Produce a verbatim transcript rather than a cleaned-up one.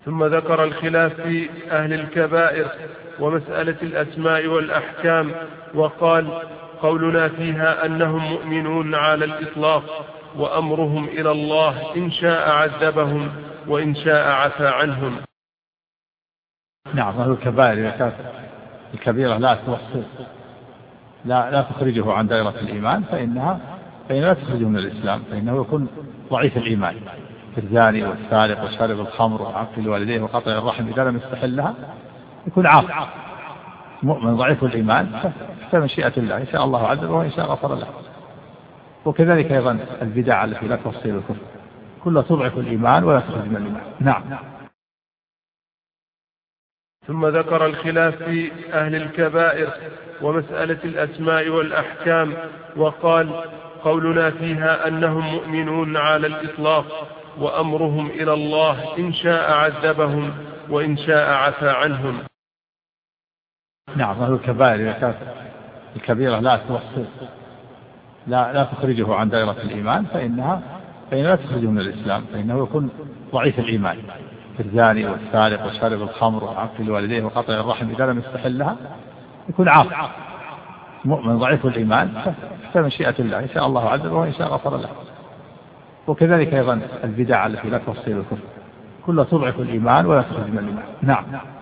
ثم ذكر الخلاف في أهل الكبائر ومسألة الأسماء والأحكام، وقال: قولنا فيها أنهم مؤمنون على الإطلاق، وأمرهم إلى الله، إن شاء عذبهم وإن شاء عفى عنهم. نعم، أهل الكبائر إذا كانت الكبيرة لا توصل لا لا تخرجه عن دائرة الإيمان فإنها فإنها لا تخرجه من الإسلام، فإنه يكون ضعيف الإيمان، كالزاني والسارق وشارب الخمر وعقل الوالدين وقطع الرحم إذا لم يستحلها يكون عاصي مؤمن ضعيف الإيمان، فمشيئة الله إن شاء الله عذبه وإن شاء غفر له. وكذلك أيضا البدع التي لا توصل الكفر كلها تضعف الإيمان ولا تخرج من الإيمان. نعم. ثم ذكر الخلاف في أهل الكبائر ومسألة الأسماء والأحكام، وقال: قولنا فيها أنهم مؤمنون على الإطلاق، وأمرهم إلى الله، إن شاء عذبهم وإن شاء عفى عنهم. نعم، أهل الكبائر إذا كانت الكبيرة لا توصل لا لا تخرجه عن دائرة الإيمان فإنها فإنها لا تخرجه من الإسلام، فإنه يكون ضعيف الإيمان، كالزاني والسارق وشارب الخمر وعقل الوالدين وقطع الرحم إذا لم يستحلها يكون عاصي مؤمن ضعيف الإيمان، فمشيئة الله إن شاء الله عذبه وإن شاء غفر له. وكذلك أيضا البدع التي لا توصل الكفر كلها تضعف الإيمان ولا تخرج من الإيمان. نعم.